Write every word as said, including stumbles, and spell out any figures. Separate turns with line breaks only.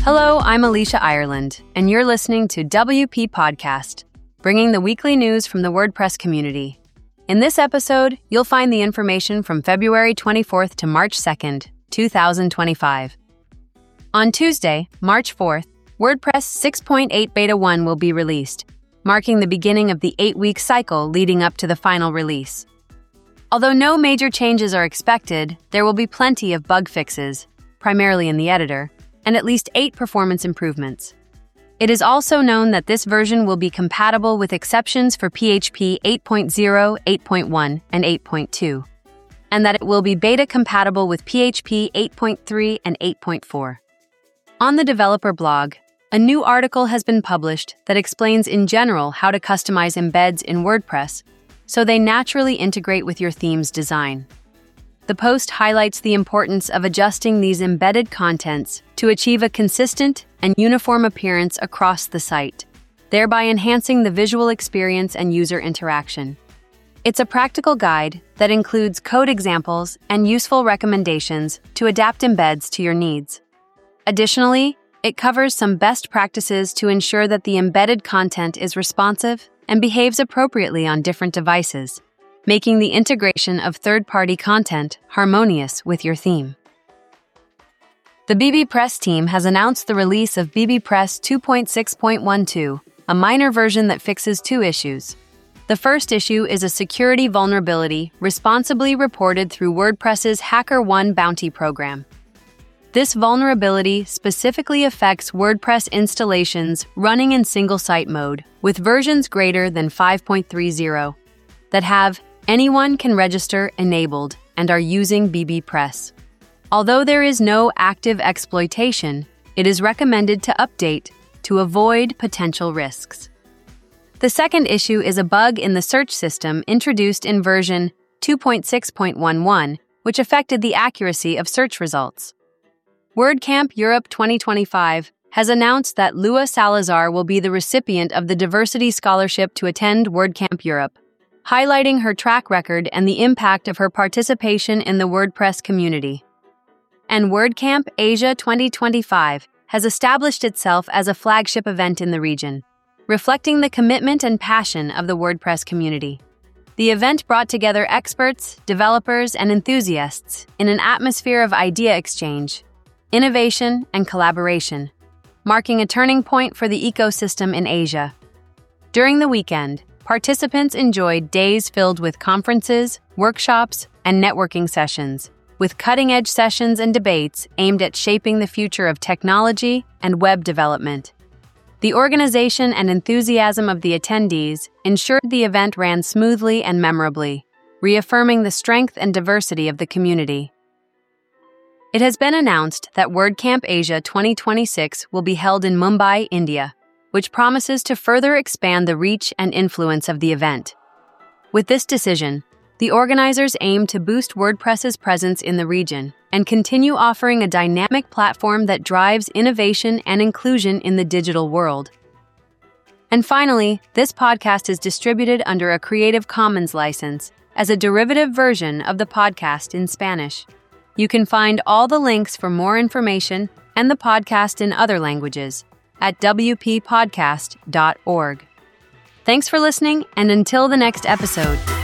Hello, I'm Alicia Ireland, and you're listening to W P Podcast, bringing the weekly news from the WordPress community. In this episode, you'll find the information from February twenty-fourth to March second, two thousand twenty-five. On Tuesday, March fourth, WordPress six point eight Beta one will be released, marking the beginning of the eight-week cycle leading up to the final release. Although no major changes are expected, there will be plenty of bug fixes, primarily in the editor, and at least eight performance improvements. It is also known that this version will be compatible with exceptions for P H P eight point oh, eight point one, and eight point two, and that it will be beta compatible with P H P eight point three and eight point four. On the developer blog, a new article has been published that explains in general how to customize embeds in WordPress so they naturally integrate with your theme's design. The post highlights the importance of adjusting these embedded contents to achieve a consistent and uniform appearance across the site, thereby enhancing the visual experience and user interaction. It's a practical guide that includes code examples and useful recommendations to adapt embeds to your needs. Additionally, it covers some best practices to ensure that the embedded content is responsive and behaves appropriately on different devices, making the integration of third-party content harmonious with your theme. The bbPress team has announced the release of bbPress two point six point twelve, a minor version that fixes two issues. The first issue is a security vulnerability responsibly reported through WordPress's HackerOne bounty program. This vulnerability specifically affects WordPress installations running in single-site mode with versions greater than five point three zero that have Anyone can register enabled and are using bbPress. Although there is no active exploitation, it is recommended to update to avoid potential risks. The second issue is a bug in the search system introduced in version two point six point eleven, which affected the accuracy of search results. WordCamp Europe twenty twenty-five has announced that Lua Salazar will be the recipient of the Diversity Scholarship to attend WordCamp Europe, highlighting her track record and the impact of her participation in the WordPress community. And WordCamp Asia twenty twenty-five has established itself as a flagship event in the region, reflecting the commitment and passion of the WordPress community. The event brought together experts, developers, and enthusiasts in an atmosphere of idea exchange, innovation, and collaboration, marking a turning point for the ecosystem in Asia. During the weekend, participants enjoyed days filled with conferences, workshops, and networking sessions, with cutting-edge sessions and debates aimed at shaping the future of technology and web development. The organization and enthusiasm of the attendees ensured the event ran smoothly and memorably, reaffirming the strength and diversity of the community. It has been announced that WordCamp Asia twenty twenty-six will be held in Mumbai, India, which promises to further expand the reach and influence of the event. With this decision, the organizers aim to boost WordPress's presence in the region and continue offering a dynamic platform that drives innovation and inclusion in the digital world. And finally, this podcast is distributed under a Creative Commons license as a derivative version of the podcast in Spanish. You can find all the links for more information and the podcast in other languages at w p podcast dot org. Thanks for listening, and until the next episode.